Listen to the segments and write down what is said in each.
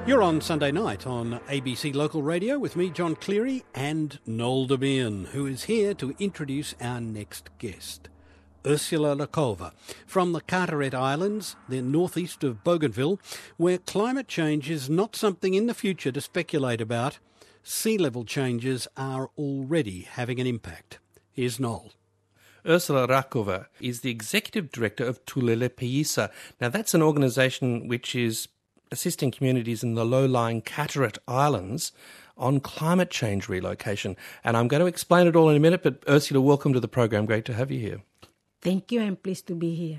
You're on Sunday night on ABC Local Radio with me, John Cleary, and Noel Demian, who is here to introduce our next guest. Ursula Lakova from the Carteret Islands, the northeast of Bougainville, where climate change is not something in the future to speculate about. Sea level changes are already having an impact. Here's Noel. Ursula Rakova is the Executive Director of Tulele Peyisa. Now, that's an organisation which is assisting communities in the low-lying Carteret Islands on climate change relocation. And I'm going to explain it all in a minute, but Ursula, welcome to the program. Great to have you here. Thank you. I'm pleased to be here.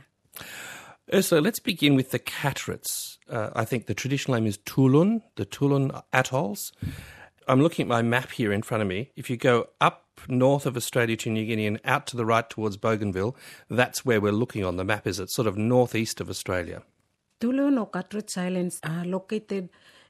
Ursula, let's begin with the Carterets. I think the traditional name is Tulun, the Tulun Atolls. I'm looking at my map here in front of me. If you go up north of Australia to New Guinea and out to the right towards Bougainville, that's where we're looking on the map, is it? Sort of northeast of Australia. Tulun or Carteret Islands are located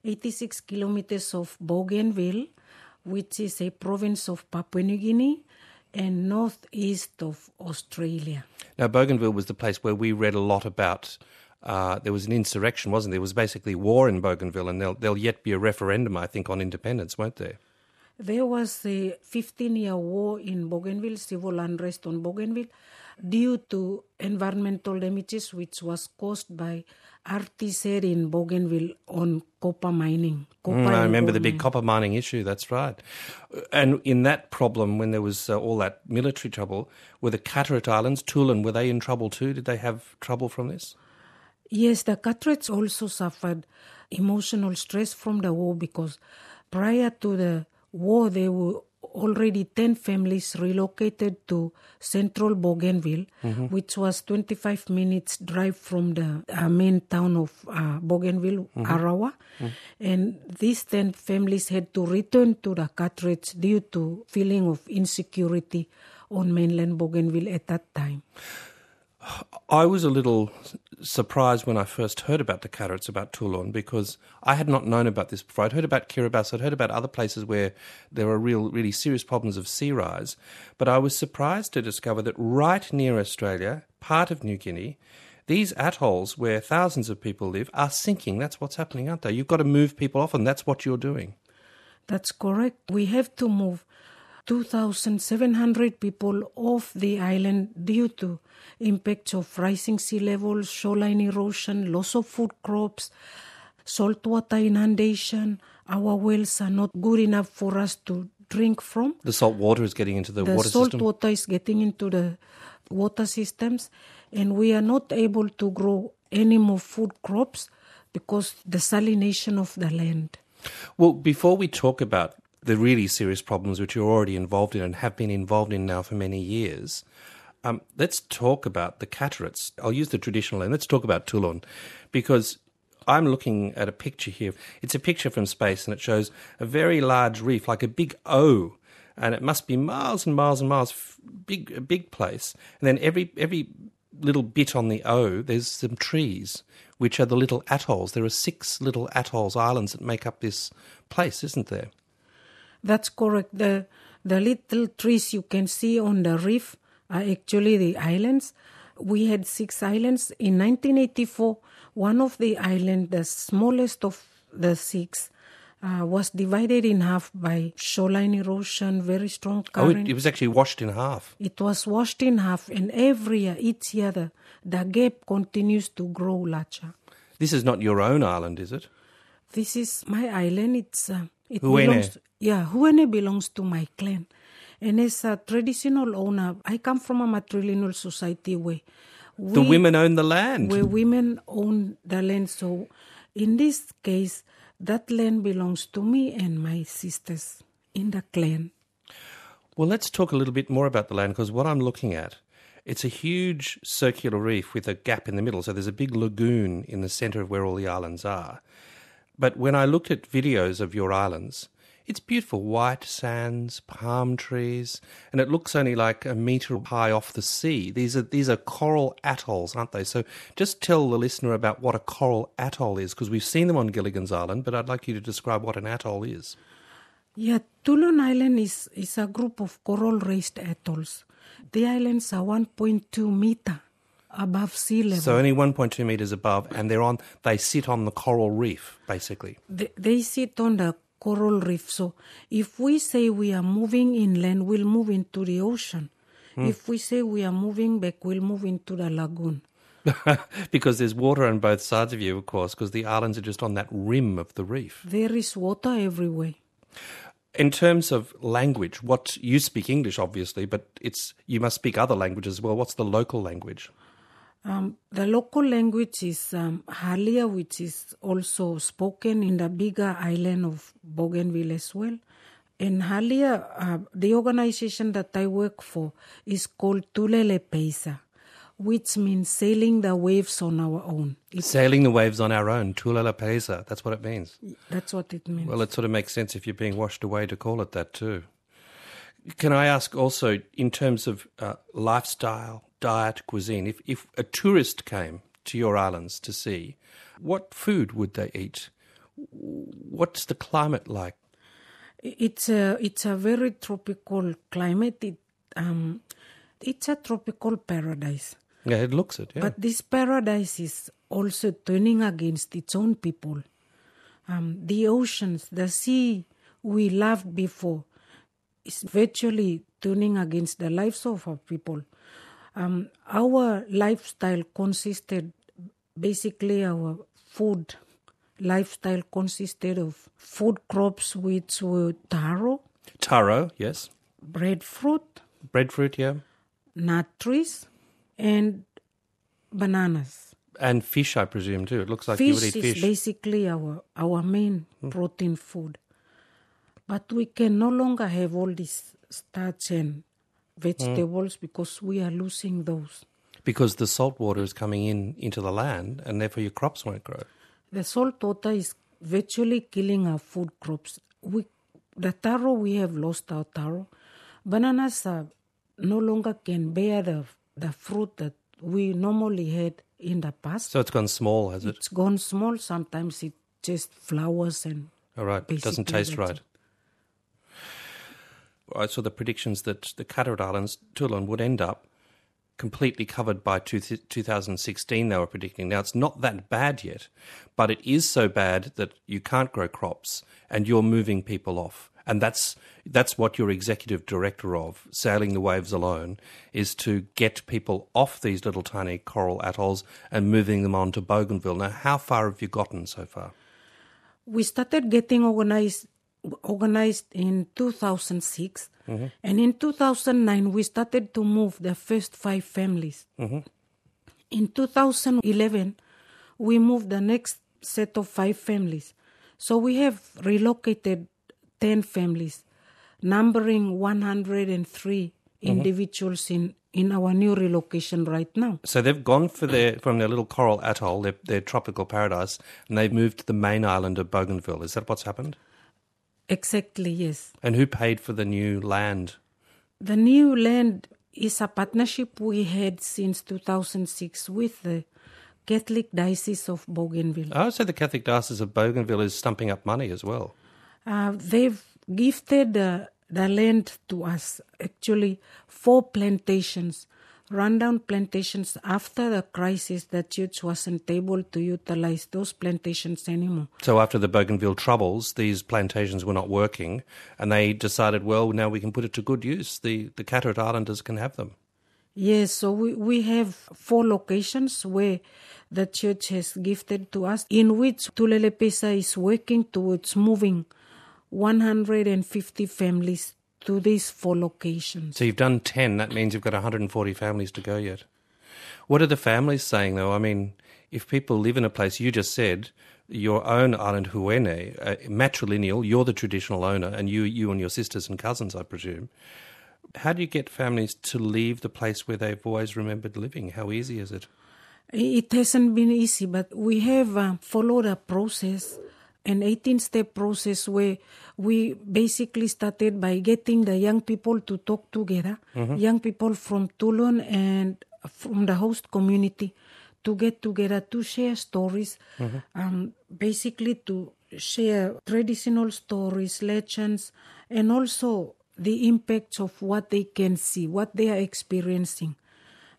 86 kilometers of Bougainville, which is a province of Papua New Guinea, and northeast of Australia. Now, Bougainville was the place where we read a lot about. There was an insurrection, wasn't there? There was basically war in Bougainville, and there'll yet be a referendum, I think, on independence, won't there? There was a 15-year war in Bougainville, civil unrest on Bougainville, due to environmental damages which was caused by artisans in Bougainville on copper mining. I remember the big copper mining issue, that's right. And in that problem, when there was all that military trouble, were the Carteret Islands, Tulun, were they in trouble too? Did they have trouble from this? Yes, the Carterets also suffered emotional stress from the war because prior to the war, there were already 10 families relocated to central Bougainville, which was 25 minutes drive from the main town of Bougainville, Arawa. And these 10 families had to return to the Carterets due to feeling of insecurity on mainland Bougainville at that time. I was a little surprised when I first heard about the Carterets, about Tulun, because I had not known about this before. I'd heard about Kiribati, I'd heard about other places where there are really serious problems of sea rise, but I was surprised to discover that right near Australia, part of New Guinea, these atolls where thousands of people live are sinking. That's what's happening, aren't they? You've got to move people off, and that's what you're doing. That's correct. We have to move 2,700 people off the island due to impacts of rising sea levels, shoreline erosion, loss of food crops, saltwater inundation. Our wells are not good enough for us to drink from. The salt water is getting into the water system? The salt water is getting into the water systems, and we are not able to grow any more food crops because the salination of the land. Well, before we talk about the really serious problems which you're already involved in and have been involved in now for many years, let's talk about the Carterets. I'll use the traditional name. Let's talk about Tulun, because I'm looking at a picture here. It's a picture from space, and it shows a very large reef, like a big O, and it must be miles and miles and miles, a big place. And then every little bit on the O, there's some trees, which are the little atolls. There are 6 little atolls, islands that make up this place, isn't there? That's correct. The little trees you can see on the reef are actually the islands. We had 6 islands. In 1984, one of the islands, the smallest of the 6, was divided in half by shoreline erosion, very strong current. Oh, it was actually washed in half. It was washed in half, and every year, each year, the gap continues to grow larger. This is not your own island, is it? This is my island. It Huene. Huene belongs to my clan. And as a traditional owner, I come from a matrilineal society where the women own the land. Where women own the land. So in this case, that land belongs to me and my sisters in the clan. Well, let's talk a little bit more about the land, because what I'm looking at, it's a huge circular reef with a gap in the middle. So there's a big lagoon in the centre of where all the islands are. But when I looked at videos of your islands, it's beautiful, white sands, palm trees, and it looks only like a metre high off the sea. These are coral atolls, aren't they? So just tell the listener about what a coral atoll is, because we've seen them on Gilligan's Island, but I'd like you to describe what an atoll is. Yeah, Tulun Island is a group of coral-raised atolls. The islands are 1.2 meter above sea level. So only 1.2 meters above, and they sit on the coral reef, basically. They sit on the coral reef. So if we say we are moving inland, we'll move into the ocean. If we say we are moving back, we'll move into the lagoon. Because there's water on both sides of you, of course, because the islands are just on that rim of the reef. There is water everywhere. In terms of language, you speak English, obviously, but you must speak other languages as well. What's the local language? The local language is Halia, which is also spoken in the bigger island of Bougainville as well. In Halia, the organization that I work for is called Tulele Peisa, which means sailing the waves on our own. Sailing the waves on our own, Tulele Peisa, that's what it means. That's what it means. Well, it sort of makes sense if you're being washed away to call it that too. Can I ask also, in terms of lifestyle, diet, cuisine, if a tourist came to your islands to see, what food would they eat? What's the climate like? It's a very tropical climate. It's a tropical paradise. Yeah, it looks it, yeah. But this paradise is also turning against its own people. The oceans, the sea we loved before is virtually turning against the lives of our people. Our lifestyle consisted, basically our food lifestyle consisted of food crops which were taro. Taro, yes. Breadfruit. Breadfruit, yeah. Nut trees and bananas. And fish, I presume, too. It looks like you would eat fish. Fish is basically our main protein food. But we can no longer have all this starch and vegetables because we are losing those. Because the salt water is coming into the land and therefore your crops won't grow. The salt water is virtually killing our food crops. The taro, we have lost our taro. Bananas no longer can bear the fruit that we normally had in the past. So it's gone small, has it? It's gone small. Sometimes it just flowers and... All right, it doesn't taste right. I saw the predictions that the Carteret Islands, Toulon, would end up completely covered by 2016, they were predicting. Now, it's not that bad yet, but it is so bad that you can't grow crops and you're moving people off. And that's what you're executive director of, Sailing the Waves Alone, is to get people off these little tiny coral atolls and moving them on to Bougainville. Now, how far have you gotten so far? We started getting organized in 2006. Mm-hmm. And in 2009, we started to move the first 5 families. Mm-hmm. In 2011, we moved the next set of 5 families. So we have relocated 10 families, numbering 103 individuals in our new relocation right now. So they've gone from their little coral atoll, their tropical paradise, and they've moved to the main island of Bougainville. Is that what's happened? Exactly, yes. And who paid for the new land? The new land is a partnership we had since 2006 with the Catholic Diocese of Bougainville. Oh, so the Catholic Diocese of Bougainville is stumping up money as well. They've gifted the land to us, actually 4 plantations, rundown plantations. After the crisis, the church wasn't able to utilize those plantations anymore. So after the Bougainville troubles, these plantations were not working, and they decided, well, now we can put it to good use. The Carteret Islanders can have them. Yes, so we have 4 locations where the church has gifted to us, in which Tulele Peisa is working towards moving 150 families to these 4 locations. So you've done 10. That means you've got 140 families to go yet. What are the families saying, though? I mean, if people live in a place, you just said, your own island, Huene, matrilineal, you're the traditional owner, and you and your sisters and cousins, I presume. How do you get families to leave the place where they've always remembered living? How easy is it? It hasn't been easy, but we have followed a process, an 18-step process where we basically started by getting the young people to talk together, young people from Toulon and from the host community to get together to share stories, basically to share traditional stories, legends, and also the impacts of what they can see, what they are experiencing.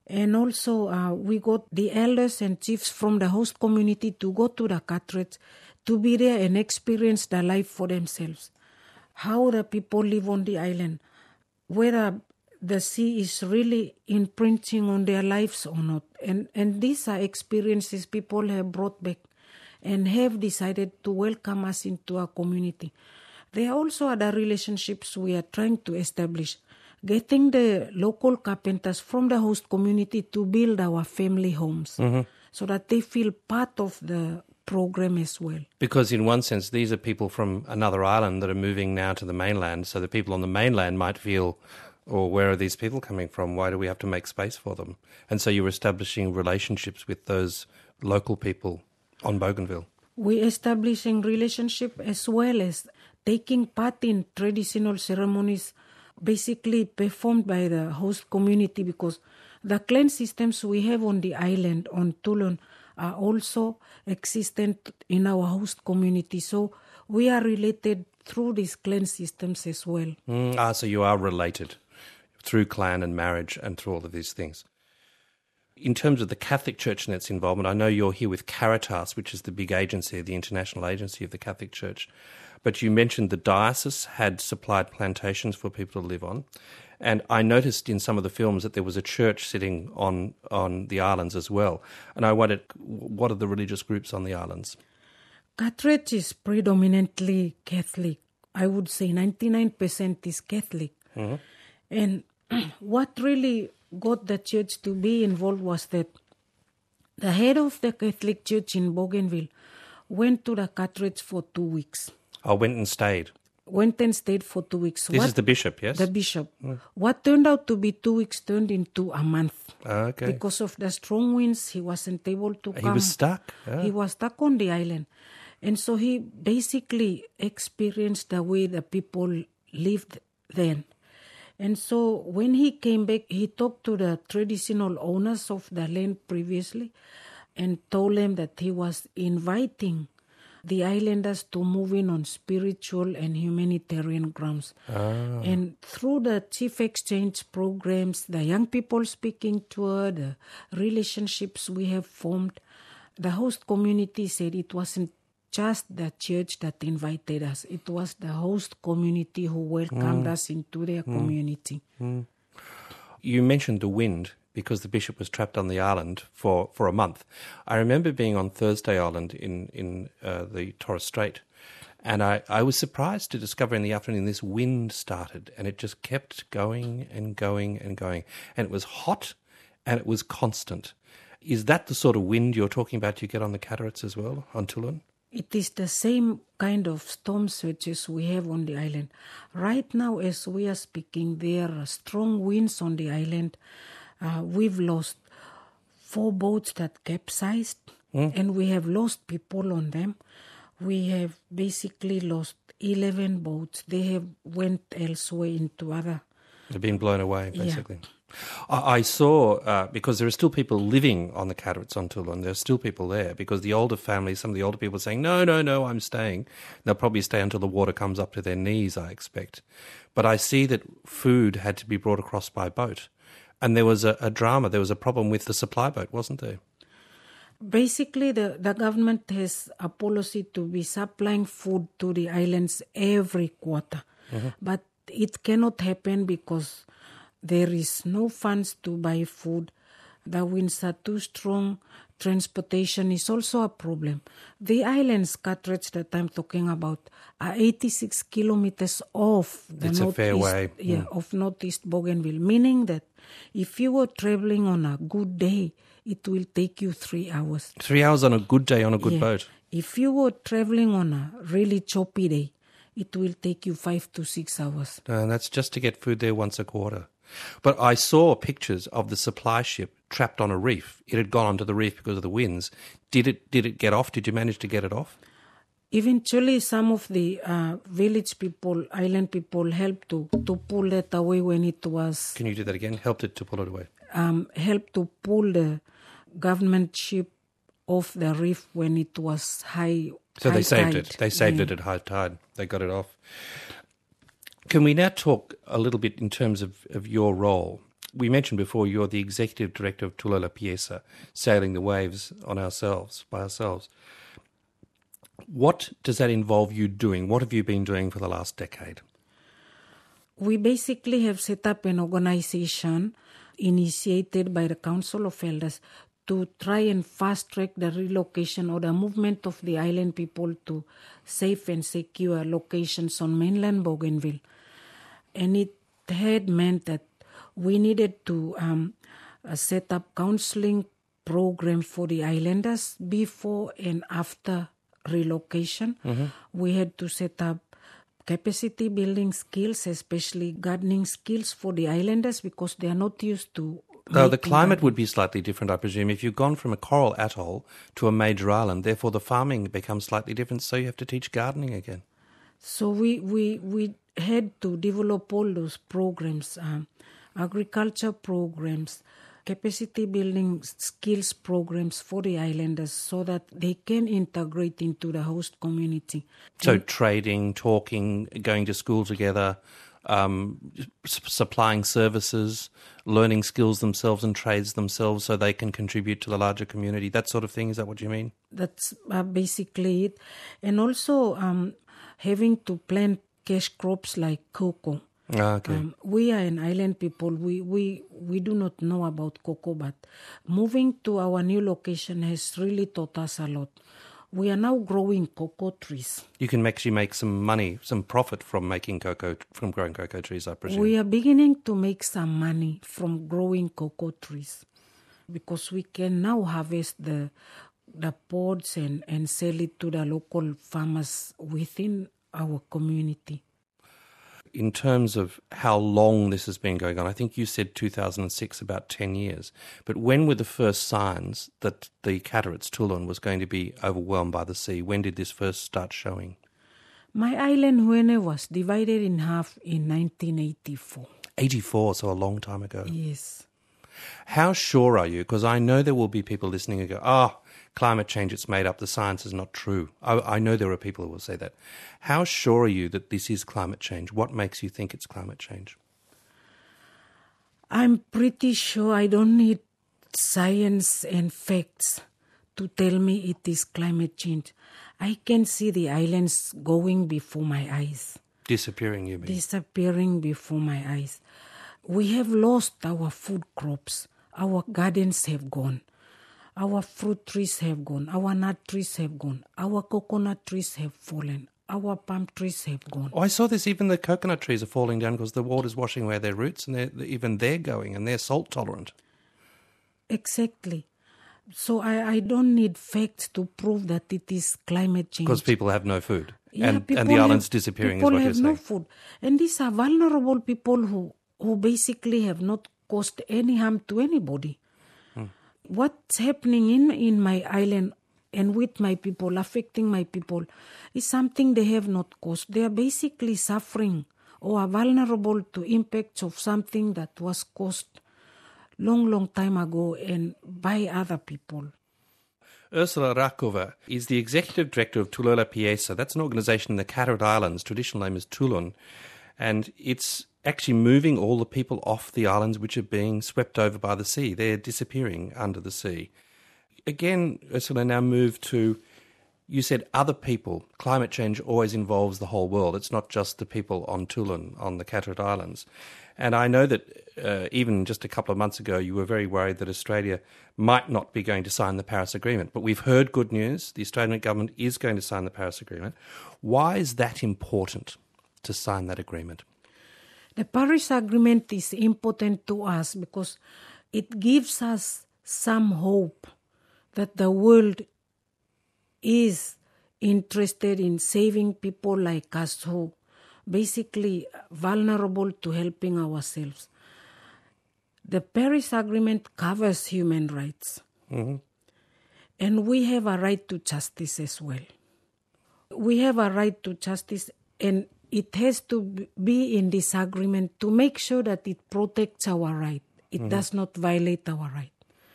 And also we got the elders and chiefs from the host community to go to the Carteret to be there and experience the life for themselves. How the people live on the island, whether the sea is really imprinting on their lives or not. And these are experiences people have brought back and have decided to welcome us into our community. There are also other relationships we are trying to establish, getting the local carpenters from the host community to build our family homes so that they feel part of the program as well. Because in one sense, these are people from another island that are moving now to the mainland, so the people on the mainland might feel, or where are these people coming from? Why do we have to make space for them? And so you're establishing relationships with those local people on Bougainville. We're establishing relationship as well as taking part in traditional ceremonies basically performed by the host community, because the clan systems we have on the island, on Toulon, are also existent in our host community. So we are related through these clan systems as well. So you are related through clan and marriage and through all of these things. In terms of the Catholic Church and its involvement, I know you're here with Caritas, which is the big agency, the international agency of the Catholic Church. But you mentioned the diocese had supplied plantations for people to live on. And I noticed in some of the films that there was a church sitting on the islands as well. And I wondered, what are the religious groups on the islands? Carteret is predominantly Catholic. I would say 99% is Catholic. Mm-hmm. And what really got the church to be involved was that the head of the Catholic Church in Bougainville went to the Carteret for 2 weeks. I went and stayed. Went and stayed for 2 weeks. This is the bishop, yes? The bishop. What turned out to be 2 weeks turned into a month. Okay. Because of the strong winds, he wasn't able to come. He was stuck? He was stuck on the island. And so he basically experienced the way the people lived then. And so when he came back, he talked to the traditional owners of the land previously and told them that he was inviting the islanders to move in on spiritual and humanitarian grounds. And through the chief exchange programs, the young people speaking tour, the relationships we have formed, the host community said it wasn't just the church that invited us. It was the host community who welcomed us into their community. You mentioned the wind, because the bishop was trapped on the island for a month. I remember being on Thursday Island in the Torres Strait, and I was surprised to discover in the afternoon this wind started, and it just kept going and going and going. And it was hot, and it was constant. Is that the sort of wind you're talking about you get on the Carterets as well, on Toulon? It is the same kind of storm surges we have on the island. Right now, as we are speaking, there are strong winds on the island. We've lost 4 boats that capsized, and we have lost people on them. We have basically lost 11 boats. They have went elsewhere into other... They've been blown away, basically. Yeah. I saw, because there are still people living on the Carterets on Toulon, there are still people there, because the older families, some of the older people are saying, no, I'm staying. They'll probably stay until the water comes up to their knees, I expect. But I see that food had to be brought across by boat. And there was a drama, there was a problem with the supply boat, wasn't there? Basically, the government has a policy to be supplying food to the islands every quarter. But it cannot happen because there is no funds to buy food. The winds are too strong. Transportation is also a problem. The islands, Carterets that I'm talking about, are 86 kilometers off the it's northeast, a fair way. Of northeast Bougainville, meaning that if you were traveling on a good day, it will take you 3 hours. 3 hours on a good day on a good boat? If you were traveling on a really choppy day, it will take you 5 to 6 hours. And that's just to get food there once a quarter. But I saw pictures of the supply ship trapped on a reef. It had gone onto the reef because of the winds. Did it get off? Did you manage to get it off? Eventually, some of the village people, island people, helped to pull that away when it was... Can you do that again? Helped it to pull it away? Helped to pull the government ship off the reef when it was high. So they saved tide. it. They saved it at high tide. They got it off. Can we now talk a little bit in terms of your role? We mentioned before you're the executive director of Tulola Piesa, sailing the waves by ourselves. What does that involve you doing? What have you been doing for the last decade? We basically have set up an organization initiated by the Council of Elders to try and fast-track the relocation or the movement of the island people to safe and secure locations on mainland Bougainville. And it had meant that we needed to set up counseling program for the islanders before and after relocation. Mm-hmm. We had to set up capacity building skills, especially gardening skills for the islanders because they are not used to. Though the climate would be slightly different, I presume. If you've gone from a coral atoll to a major island, therefore the farming becomes slightly different, so you have to teach gardening again. So we had to develop all those programs, agriculture programs, capacity building skills programs for the islanders so that they can integrate into the host community. So trading, talking, going to school together, supplying services, learning skills themselves and trades themselves so they can contribute to the larger community, that sort of thing. Is that what you mean? That's basically it. And also having to plant cash crops like cocoa. Okay. We are an island people. We do not know about cocoa, but moving to our new location has really taught us a lot. We are now growing cocoa trees. You can actually make some money, some profit from growing cocoa trees, I presume. We are beginning to make some money from growing cocoa trees because we can now harvest the pods and sell it to the local farmers within our community. In terms of how long this has been going on, I think you said 2006, about 10 years. But when were the first signs that the Cataract Tulun was going to be overwhelmed by the sea? When did this first start showing? My island, Huene, was divided in half in 1984. 84, so a long time ago. Yes. How sure are you? Because I know there will be people listening who go, climate change, it's made up, the science is not true. I know there are people who will say that. How sure are you that this is climate change? What makes you think it's climate change? I'm pretty sure I don't need science and facts to tell me it is climate change. I can see the islands going before my eyes. Disappearing, you mean? Disappearing before my eyes. We have lost our food crops. Our gardens have gone. Our fruit trees have gone. Our nut trees have gone. Our coconut trees have fallen. Our palm trees have gone. Oh, I saw this. Even the coconut trees are falling down because the water's washing away their roots, and they're going, and they're salt tolerant. Exactly. So I don't need facts to prove that it is climate change. Because people have no food, yeah, and the island's disappearing is what you're saying. People have no food. And these are vulnerable people who basically have not caused any harm to anybody. What's happening in my island and with my people, affecting my people, is something they have not caused. They are basically suffering or are vulnerable to impacts of something that was caused long time ago and by other people. Ursula Rakova is the executive director of Tulola Piesa. That's an organisation in the Cataract Islands. Traditional name is Tulun. And it's actually moving all the people off the islands which are being swept over by the sea. They're disappearing under the sea. Again, Ursula, now move to, you said other people. Climate change always involves the whole world. It's not just the people on Tulun, on the Cataract Islands. And I know that even just a couple of months ago, you were very worried that Australia might not be going to sign the Paris Agreement. But we've heard good news. The Australian government is going to sign the Paris Agreement. Why is that important to sign that agreement? The Paris Agreement is important to us because it gives us some hope that the world is interested in saving people like us who basically vulnerable to helping ourselves. The Paris Agreement covers human rights. Mm-hmm. And we have a right to justice as well. We have a right to justice, and it has to be in this agreement to make sure that it protects our right. It does not violate our right.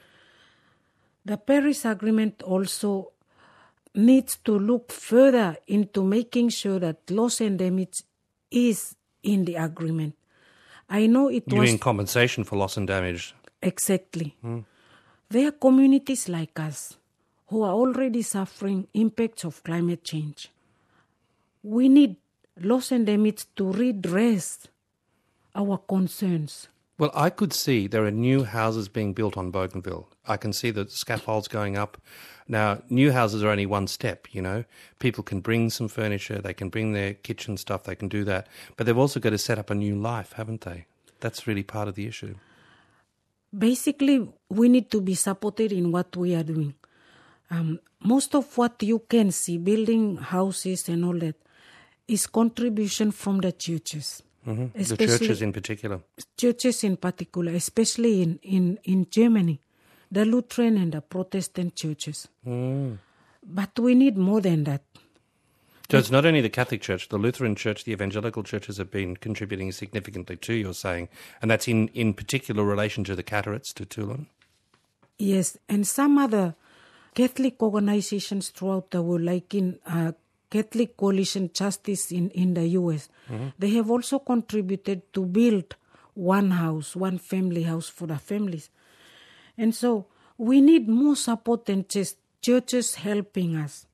The Paris Agreement also needs to look further into making sure that loss and damage is in the agreement. I know it You was... mean compensation for loss and damage? Exactly. There are communities like us who are already suffering impacts of climate change. We need loss and damage to redress our concerns. Well, I could see there are new houses being built on Bougainville. I can see the scaffolds going up. Now, new houses are only one step, you know. People can bring some furniture, they can bring their kitchen stuff, they can do that. But they've also got to set up a new life, haven't they? That's really part of the issue. Basically, we need to be supported in what we are doing. Most of what you can see, building houses and all that, is contribution from the churches. The churches in particular. Churches in particular, especially in Germany, the Lutheran and the Protestant churches. But we need more than that. So it's not only the Catholic Church, the Lutheran Church, the evangelical churches have been contributing significantly too, you're saying, and that's in particular relation to the Cataract, to Toulon? Yes, and some other Catholic organizations throughout the world, like in Catholic Coalition Justice in the US, they have also contributed to build one house, one family house for the families. And so we need more support than just churches helping us.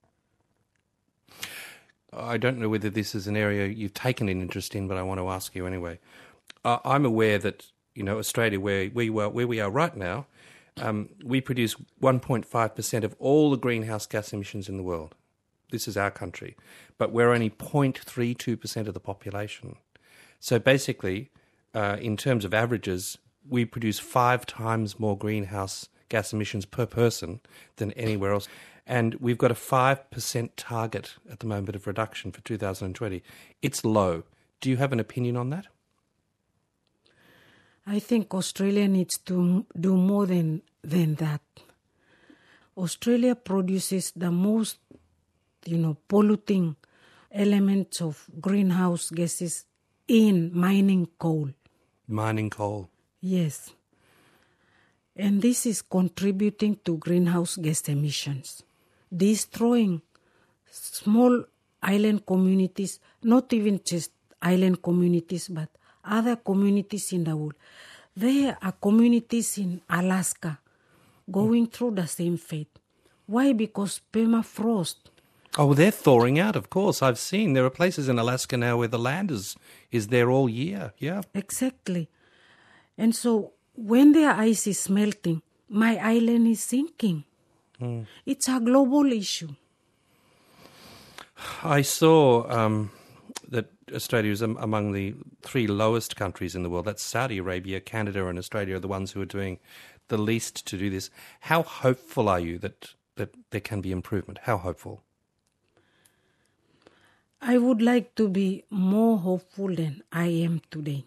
I don't know whether this is an area you've taken an interest in, but I want to ask you anyway. I'm aware that, you know, Australia, where we are right now, we produce 1.5% of all the greenhouse gas emissions in the world. This is our country. But we're only 0.32% of the population. So basically, in terms of averages, we produce 5 times more greenhouse gas emissions per person than anywhere else. And we've got a 5% target at the moment of reduction for 2020. It's low. Do you have an opinion on that? I think Australia needs to do more than that. Australia produces the most, polluting elements of greenhouse gases in mining coal. Mining coal. Yes. And this is contributing to greenhouse gas emissions, destroying small island communities, not even just island communities, but other communities in the world. There are communities in Alaska going through the same fate. Why? Because permafrost. Oh, they're thawing out, of course. I've seen there are places in Alaska now where the land is there all year. Yeah. Exactly. And so when their ice is melting, my island is sinking. It's a global issue. I saw that Australia is among the 3 lowest countries in the world. That's Saudi Arabia, Canada and Australia are the ones who are doing the least to do this. How hopeful are you that there can be improvement? How hopeful? I would like to be more hopeful than I am today.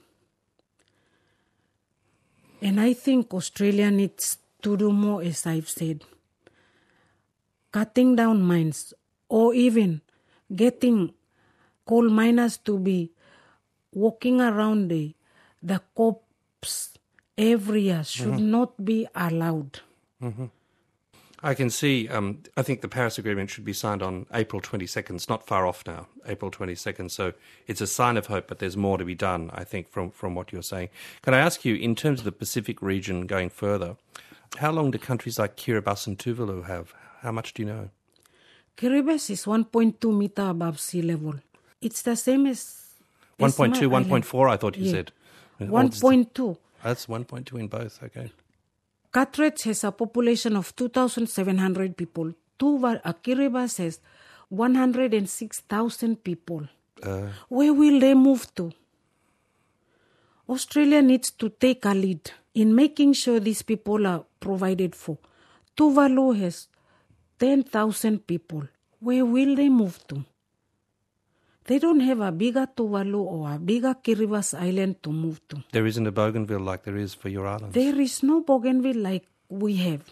And I think Australia needs to do more, as I've said. Cutting down mines, or even getting coal miners to be walking around the corpse every year should not be allowed. I can see, I think the Paris Agreement should be signed on April 22nd. It's not far off now, April 22nd. So it's a sign of hope, but there's more to be done, I think, from what you're saying. Can I ask you, in terms of the Pacific region going further, how long do countries like Kiribati and Tuvalu have? How much do you know? Kiribati is 1.2 meter above sea level. It's the same as 1.2, 1.4, I thought you said. 1.2. That's 1.2 in both, okay. Carteret has a population of 2,700 people. Kiribati has 106,000 people. Where will they move to? Australia needs to take a lead in making sure these people are provided for. Tuvalu has 10,000 people. Where will they move to? They don't have a bigger Tuvalu or a bigger Kiribati island to move to. There isn't a Bougainville like there is for your islands. There is no Bougainville like we have.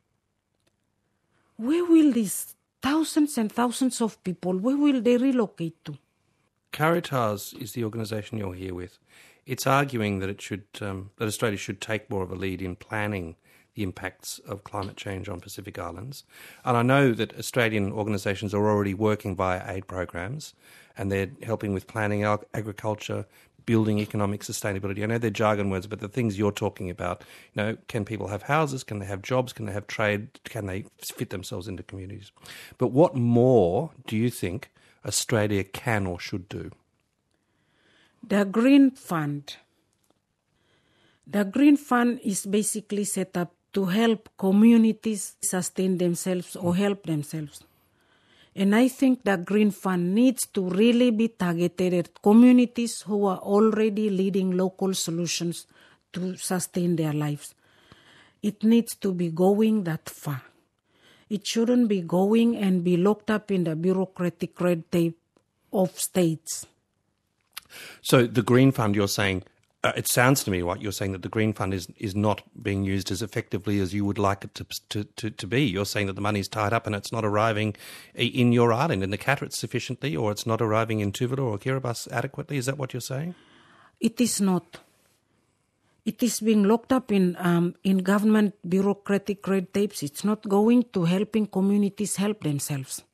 Where will these thousands and thousands of people, where will they relocate to? Caritas is the organisation you're here with. It's arguing that that Australia should take more of a lead in planning the impacts of climate change on Pacific Islands. And I know that Australian organisations are already working via aid programs, and they're helping with planning agriculture, building economic sustainability? I know they're jargon words, but the things you're talking about, can people have houses? Can they have jobs? Can they have trade? Can they fit themselves into communities? But what more do you think Australia can or should do? The Green Fund. The Green Fund is basically set up to help communities sustain themselves or help themselves. And I think the Green Fund needs to really be targeted at communities who are already leading local solutions to sustain their lives. It needs to be going that far. It shouldn't be going and be locked up in the bureaucratic red tape of states. So the Green Fund, you're saying, it sounds to me what you're saying, that the Green Fund is not being used as effectively as you would like it to be. You're saying that the money's tied up and it's not arriving in your island, in the Catterats sufficiently, or it's not arriving in Tuvalu or Kiribati adequately. Is that what you're saying? It is not. It is being locked up in government bureaucratic red tapes. It's not going to helping communities help themselves.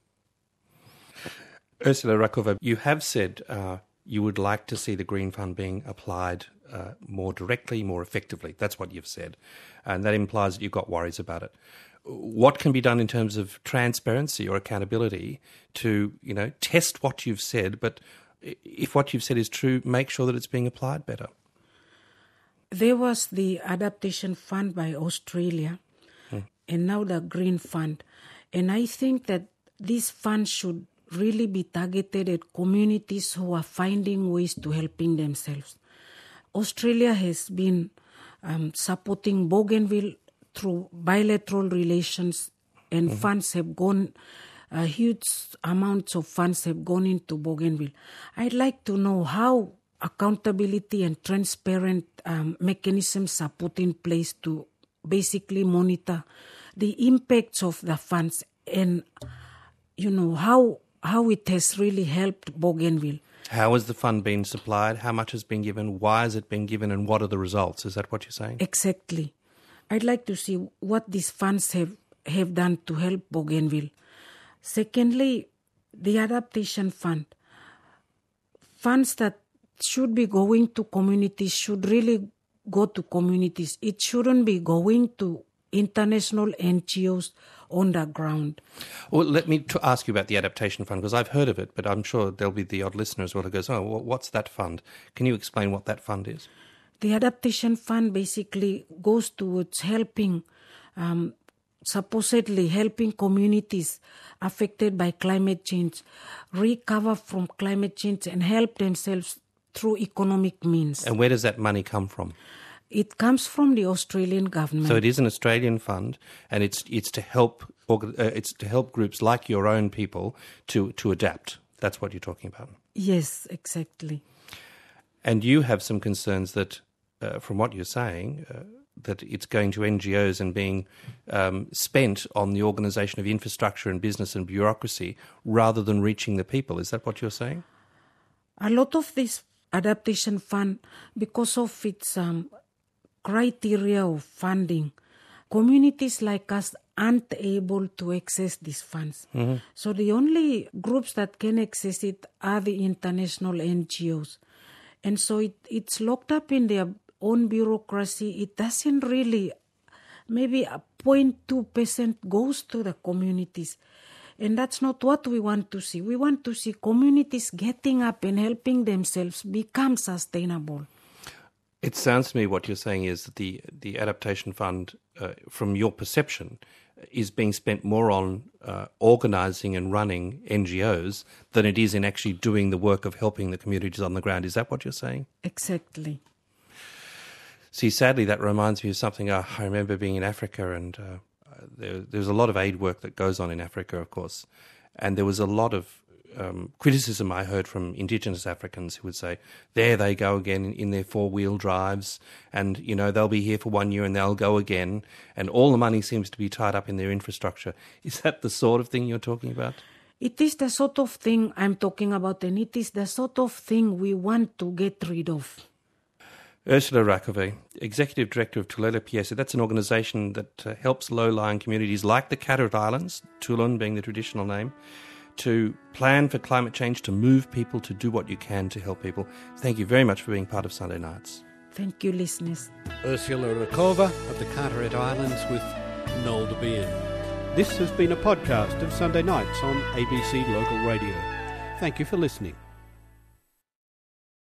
Ursula Rakova, you have said you would like to see the Green Fund being applied more directly, more effectively. That's what you've said. And that implies that you've got worries about it. What can be done in terms of transparency or accountability to, test what you've said, but if what you've said is true, make sure that it's being applied better? There was the Adaptation Fund by Australia, and now the Green Fund. And I think that this fund should really be targeted at communities who are finding ways to helping themselves. Australia has been supporting Bougainville through bilateral relations, and funds have gone, huge amounts of funds have gone into Bougainville. I'd like to know how accountability and transparent mechanisms are put in place to basically monitor the impacts of the funds and, how it has really helped Bougainville. How has the fund been supplied? How much has been given? Why has it been given? And what are the results? Is that what you're saying? Exactly. I'd like to see what these funds have done to help Bougainville. Secondly, the Adaptation Fund. Funds that should be going to communities should really go to communities. It shouldn't be going to international NGOs on the ground. Well, let me ask you about the Adaptation Fund, because I've heard of it, but I'm sure there'll be the odd listener as well who goes, what's that fund? Can you explain what that fund is? The Adaptation Fund basically goes towards helping, supposedly helping communities affected by climate change recover from climate change and help themselves through economic means. And where does that money come from? It comes from the Australian government. So it is an Australian fund, and it's to help groups like your own people to adapt. That's what you're talking about. Yes, exactly. And you have some concerns that, from what you're saying, that it's going to NGOs and being spent on the organisation of infrastructure and business and bureaucracy rather than reaching the people. Is that what you're saying? A lot of this Adaptation Fund, because of its criteria of funding, communities like us aren't able to access these funds. Mm-hmm. So the only groups that can access it are the international NGOs. And so it's locked up in their own bureaucracy. It doesn't really, maybe 0.2% goes to the communities. And that's not what we want to see. We want to see communities getting up and helping themselves become sustainable. It sounds to me what you're saying is that the Adaptation Fund, from your perception, is being spent more on organising and running NGOs than it is in actually doing the work of helping the communities on the ground. Is that what you're saying? Exactly. See, sadly, that reminds me of something I remember being in Africa, and there's a lot of aid work that goes on in Africa, of course, and there was a lot of criticism I heard from Indigenous Africans who would say, there they go again in their four-wheel drives, and, they'll be here for 1 year and they'll go again, and all the money seems to be tied up in their infrastructure. Is that the sort of thing you're talking about? It is the sort of thing I'm talking about, and it is the sort of thing we want to get rid of. Ursula Rakove, Executive Director of Tulela Piese. That's an organisation that helps low-lying communities like the Catterat Islands, Tulun being the traditional name, to plan for climate change, to move people, to do what you can to help people. Thank you very much for being part of Sunday Nights. Thank you, listeners. Ursula Rakova of the Carteret Islands with Noel Debien. This has been a podcast of Sunday Nights on ABC Local Radio. Thank you for listening.